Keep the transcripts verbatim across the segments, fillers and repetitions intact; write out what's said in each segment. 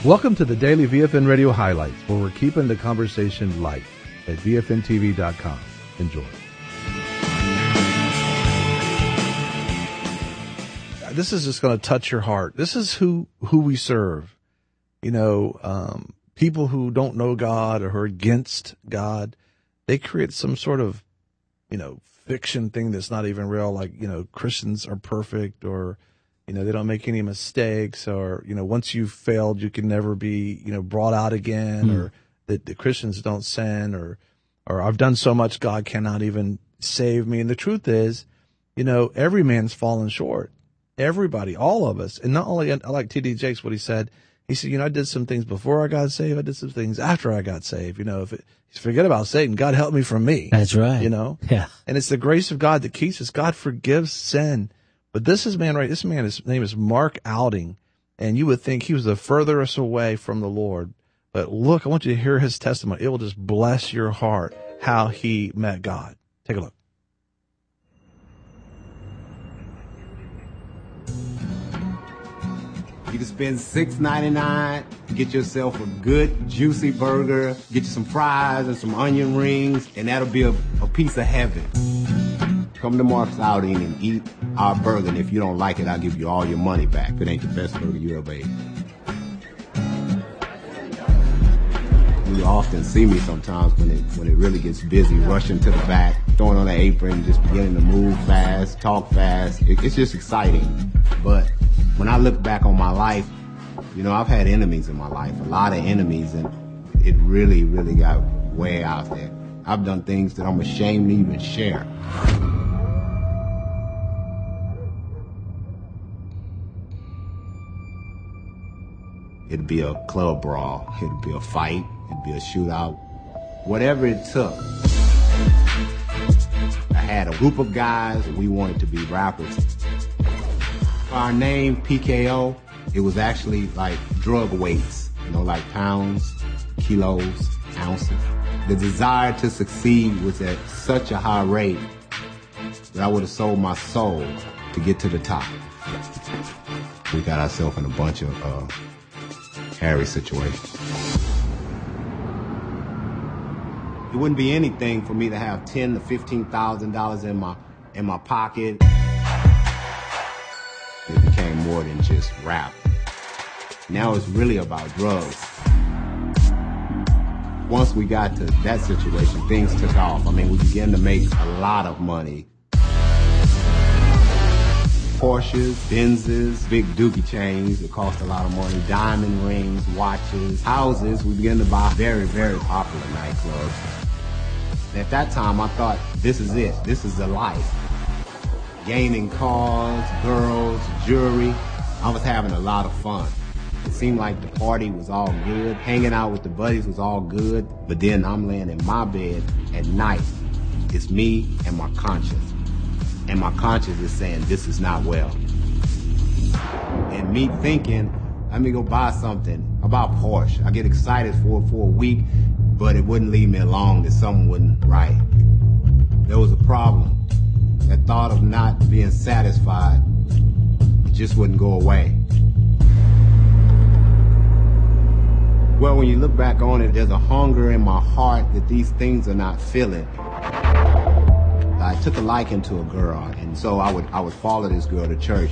Welcome to the Daily V F N Radio Highlights, where we're keeping the conversation light at V F N T V dot com. Enjoy. This is just going to touch your heart. This is who, who we serve. You know, um, people who don't know God or who are against God, they create some sort of, you know, fiction thing that's not even real. Like, you know, Christians are perfect, or, you know, they don't make any mistakes, or, you know, once you've failed, you can never be, you know, brought out again, mm. or that the Christians don't sin, or, or I've done so much, God cannot even save me. And the truth is, you know, every man's fallen short. Everybody, all of us. And not only, I like T D Jakes, what he said. He said, you know, I did some things before I got saved. I did some things after I got saved. You know, if it, forget about Satan, God help me from me. That's right. You know? Yeah. And it's the grace of God that keeps us. God forgives sin. But this is man, right? This man, his name is Mark Outing. And you would think he was the furthest away from the Lord. But look, I want you to hear his testimony. It will just bless your heart how he met God. Take a look. You can spend six ninety-nine, get yourself a good, juicy burger, get you some fries and some onion rings, and that'll be a, a piece of heaven. Come to Mark's Outing and eat our burger, and if you don't like it, I'll give you all your money back. If it ain't the best burger you ever ate. You often see me sometimes when it when it really gets busy, rushing to the back, throwing on an apron, just beginning to move fast, talk fast. It, it's just exciting. But when I look back on my life, you know, I've had enemies in my life, a lot of enemies, and it really, really got way out there. I've done things that I'm ashamed to even share. It'd be a club brawl, it'd be a fight, it'd be a shootout, whatever it took. I had a group of guys, we wanted to be rappers. Our name, P K O, it was actually like drug weights, you know, like pounds, kilos, ounces. The desire to succeed was at such a high rate that I would have sold my soul to get to the top. We got ourselves in a bunch of uh, hairy situations. It wouldn't be anything for me to have ten to fifteen thousand dollars in my in my pocket. It became more than just rap. Now it's really about drugs. Once we got to that situation, things took off. I mean, we began to make a lot of money. Porsches, Benzes, big dookie chains that cost a lot of money, diamond rings, watches, houses. We began to buy very, very popular nightclubs. And at that time, I thought, this is it. This is the life. Gaining cars, girls, jewelry. I was having a lot of fun. It seemed like the party was all good. Hanging out with the buddies was all good. But then I'm laying in my bed at night. It's me and my conscience. And my conscience is saying, this is not well. And me thinking, let me go buy something about Porsche. I get excited for it for a week, but it wouldn't leave me alone that something wasn't right. There was a problem. That thought of not being satisfied, it just wouldn't go away. Well, when you look back on it, there's a hunger in my heart that these things are not filling. I took a liking to a girl, and so I would I would follow this girl to church.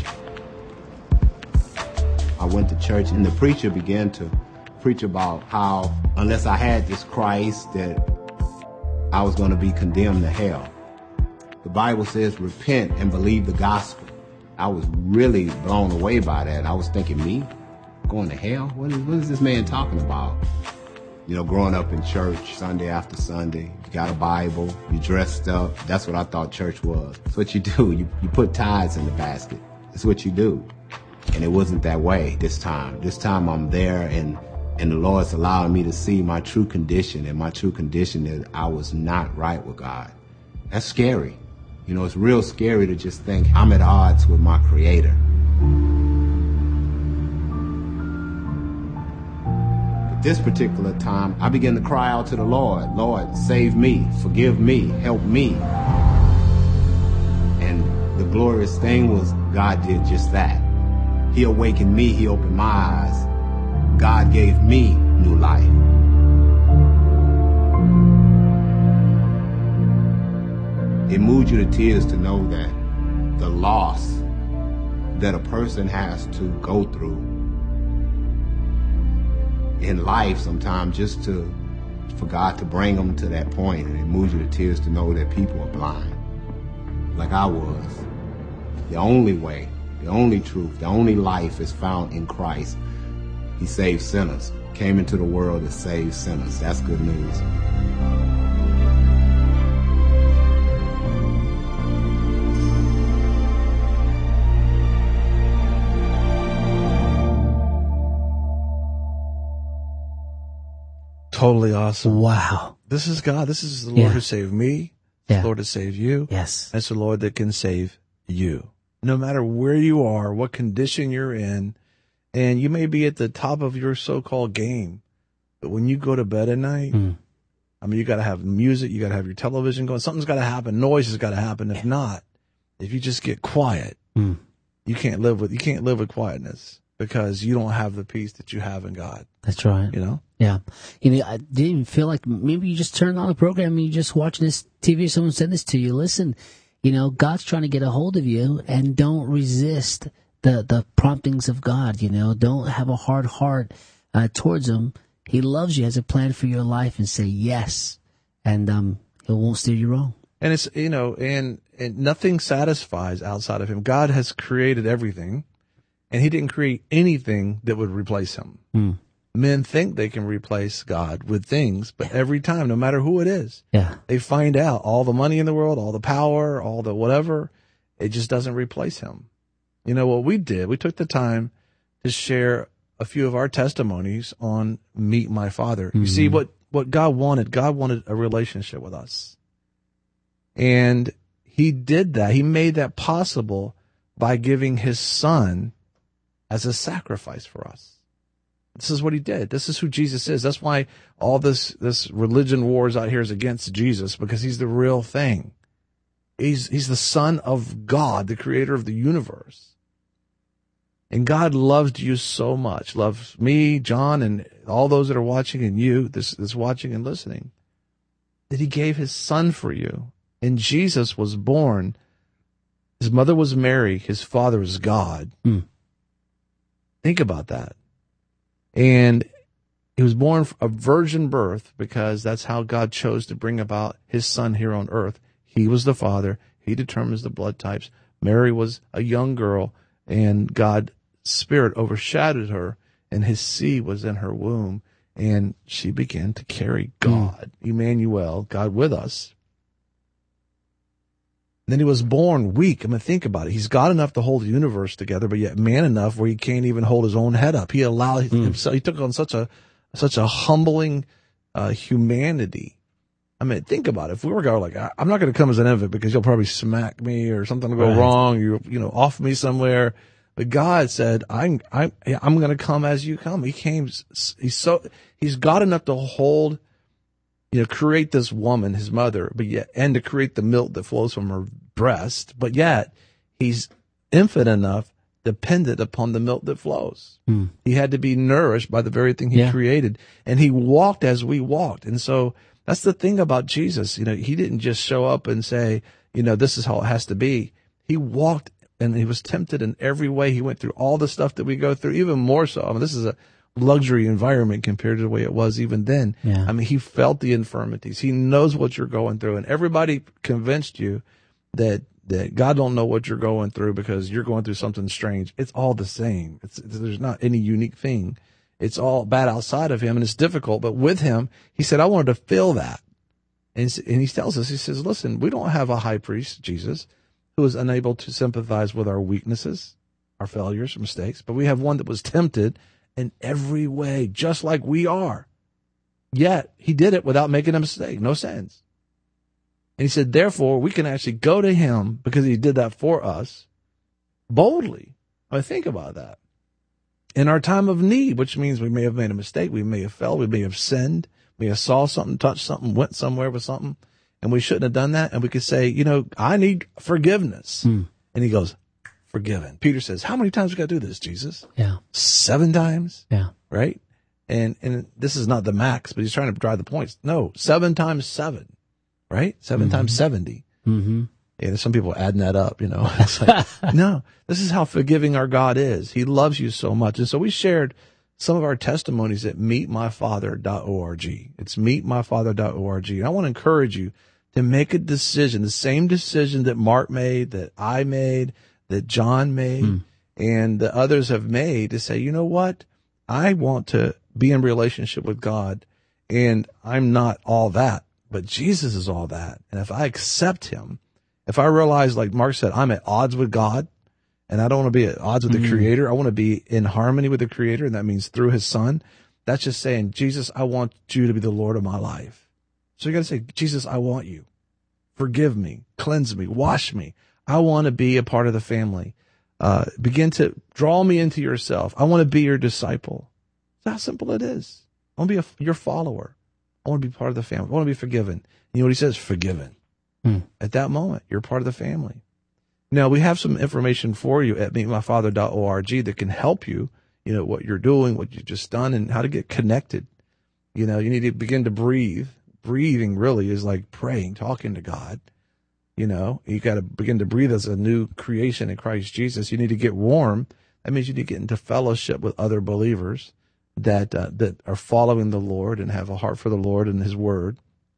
I went to church, and the preacher began to preach about how unless I had this Christ, that I was going to be condemned to hell. The Bible says, repent and believe the gospel. I was really blown away by that. I was thinking, me? Going to hell? What is, what is this man talking about? You know, growing up in church, Sunday after Sunday, you got a Bible, you dressed up. That's what I thought church was. It's what you do. You, you put tithes in the basket. It's what you do. And it wasn't that way this time. This time I'm there, and, and the Lord's allowing me to see my true condition, and my true condition is I was not right with God. That's scary. You know, it's real scary to just think I'm at odds with my Creator. At this particular time, I began to cry out to the Lord, Lord, save me, forgive me, help me. And the glorious thing was God did just that. He awakened me, he opened my eyes. God gave me new life. It moves you to tears to know that the loss that a person has to go through in life sometimes just to for God to bring them to that point, and it moves you to tears to know that people are blind like I was. The only way, the only truth, the only life is found in Christ. He saved sinners, came into the world to save sinners. That's good news. Totally awesome. Wow. This is God. This is the Lord Yeah. who saved me. Yeah. The Lord to save you. Yes. That's the Lord that can save you. No matter where you are, what condition you're in, and you may be at the top of your so-called game, but when you go to bed at night, Mm. I mean, you got to have music, you got to have your television going. Something's got to happen. Noise has got to happen. If not, if you just get quiet, Mm. you can't live with you can't live with quietness because you don't have the peace that you have in God. That's right. You know. Yeah. You know, I didn't even feel like maybe you just turned on the program and you just watching this T V, someone sent this to you. Listen, you know, God's trying to get a hold of you, and don't resist the, the promptings of God. You know, don't have a hard heart uh, towards him. He loves you, has a plan for your life, and say yes. And um, he won't steer you wrong. And it's, you know, and, and nothing satisfies outside of him. God has created everything, and he didn't create anything that would replace him. Mm. Men think they can replace God with things, but every time, no matter who it is, Yeah. they find out all the money in the world, all the power, all the whatever, it just doesn't replace him. You know what we did? We took the time to share a few of our testimonies on Meet My Father. Mm-hmm. You see, what, what God wanted, God wanted a relationship with us. And he did that. He made that possible by giving his son as a sacrifice for us. This is what he did. This is who Jesus is. That's why all this, this religion wars out here is against Jesus, because he's the real thing. He's, he's the Son of God, the creator of the universe. And God loved you so much, loves me, John, and all those that are watching, and you, this, this watching and listening, that he gave his son for you. And Jesus was born. His mother was Mary. His father was God. Mm. Think about that. And he was born a virgin birth because that's how God chose to bring about his son here on earth. He was the father. He determines the blood types. Mary was a young girl, and God's spirit overshadowed her, and his seed was in her womb, and she began to carry God, mm. Emmanuel, God with us. Then he was born weak. I mean, think about it. He's God enough to hold the universe together, but yet man enough where he can't even hold his own head up. He allowed mm. himself, he took on such a, such a humbling, uh, humanity. I mean, think about it. If we were going like, I'm not going to come as an infant because you'll probably smack me or something will go right. wrong. You, you know, off me somewhere. But God said, I'm, I'm, I'm going to come as you come. He came, he's so, he's God enough to hold, you know, create this woman, his mother, but yet, and to create the milk that flows from her breast, but yet he's infinite enough, dependent upon the milk that flows. Hmm. He had to be nourished by the very thing he yeah. created, and he walked as we walked. And so that's the thing about Jesus. You know, he didn't just show up and say, you know, this is how it has to be. He walked, and he was tempted in every way. He went through all the stuff that we go through, even more so. I mean, this is a luxury environment compared to the way it was even then. Yeah. I mean, he felt the infirmities. He knows what you're going through, and everybody convinced you that, that God don't know what you're going through because you're going through something strange. It's all the same. It's, it's, there's not any unique thing. It's all bad outside of him, and it's difficult. But with him, he said, I wanted to feel that. And, and he tells us, he says, listen, we don't have a high priest, Jesus, who is unable to sympathize with our weaknesses, our failures, mistakes, but we have one that was tempted in every way, just like we are. Yet he did it without making a mistake, no sins. And he said, therefore, we can actually go to him because he did that for us boldly. I mean, think about that. In our time of need, which means we may have made a mistake, we may have fell, we may have sinned, we may have saw something, touched something, went somewhere with something, and we shouldn't have done that. And we could say, you know, I need forgiveness. Hmm. And he goes, forgiven. Peter says, how many times we got to do this, Jesus? Yeah. Seven times? Yeah. Right? And, and this is not the max, but he's trying to drive the points. No, seven times seven, right? Seven Mm-hmm. times seventy. Mm-hmm. Yeah, there's some people adding that up, you know. It's like, no, this is how forgiving our God is. He loves you so much. And so we shared some of our testimonies at meet my father dot org. It's meet my father dot org. And I want to encourage you to make a decision, the same decision that Mark made, that I made, that John made, mm. and the others have made, to say, you know what? I want to be in relationship with God, and I'm not all that, but Jesus is all that. And if I accept him, if I realize, like Mark said, I'm at odds with God, and I don't want to be at odds with the mm. Creator. I want to be in harmony with the Creator, and that means through his Son. That's just saying, Jesus, I want you to be the Lord of my life. So you got to say, Jesus, I want you. Forgive me, cleanse me, wash me. I want to be a part of the family. Uh, begin to draw me into yourself. I want to be your disciple. That's how simple it is. I want to be a, your follower. I want to be part of the family. I want to be forgiven. You know what he says? Forgiven. Hmm. At that moment, you're part of the family. Now, we have some information for you at meet my father dot org that can help you, you know, what you're doing, what you've just done, and how to get connected. You know, you need to begin to breathe. Breathing really is like praying, talking to God. You know, you got to begin to breathe as a new creation in Christ Jesus. You need to get warm. That means you need to get into fellowship with other believers that uh, that are following the Lord and have a heart for the Lord and his word.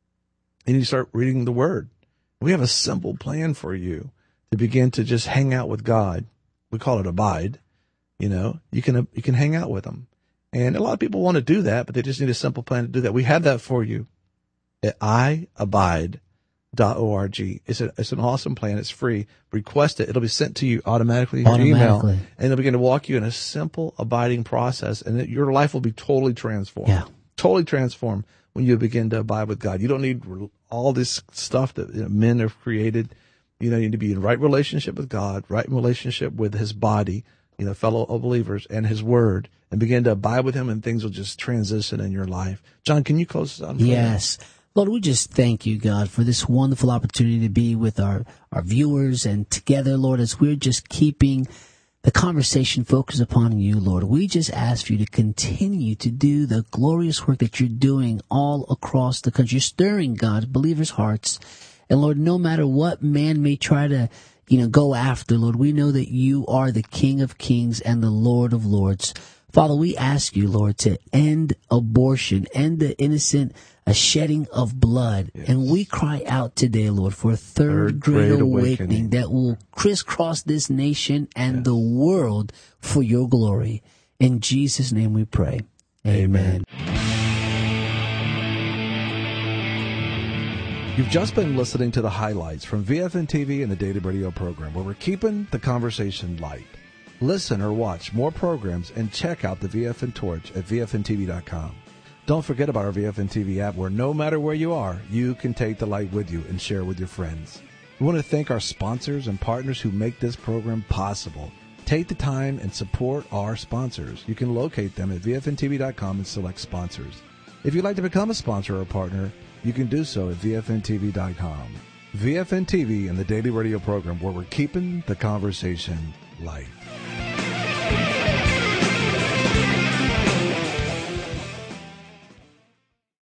And you start reading the word. We have a simple plan for you to begin to just hang out with God. We call it abide. You know, you can you can hang out with him. And a lot of people want to do that, but they just need a simple plan to do that. We have that for you at I abide dot org. It's a, it's an awesome plan. It's free. Request it. It'll be sent to you automatically in your email, and it'll begin to walk you in a simple abiding process, and it, your life will be totally transformed. Yeah. Totally transformed when you begin to abide with God. You don't need all this stuff that you know, men have created. You know, you need to be in right relationship with God, right relationship with his body, you know, fellow believers, and his word, and begin to abide with him, and things will just transition in your life. John, can you close this out? Yes. Lord, we just thank you, God, for this wonderful opportunity to be with our, our viewers and together, Lord, as we're just keeping the conversation focused upon you, Lord. We just ask for you to continue to do the glorious work that you're doing all across the country. You're stirring, God, believers' hearts. And, Lord, no matter what man may try to, you know, go after, Lord, we know that you are the King of Kings and the Lord of Lords. Father, we ask you, Lord, to end abortion, end the innocent a shedding of blood. Yes. And we cry out today, Lord, for a third, third great, great awakening, awakening that will crisscross this nation and yes. the world for your glory. In Jesus' name we pray. Amen. Amen. You've just been listening to the highlights from V F N T V and the Daily Radio program, where we're keeping the conversation light. Listen or watch more programs and check out the V F N Torch at V F N T V dot com. Don't forget about our V F N T V app, where no matter where you are, you can take the light with you and share with your friends. We want to thank our sponsors and partners who make this program possible. Take the time and support our sponsors. You can locate them at V F N T V dot com and select sponsors. If you'd like to become a sponsor or a partner, you can do so at V F N T V dot com. V F N T V and the Daily Radio program, where we're keeping the conversation light.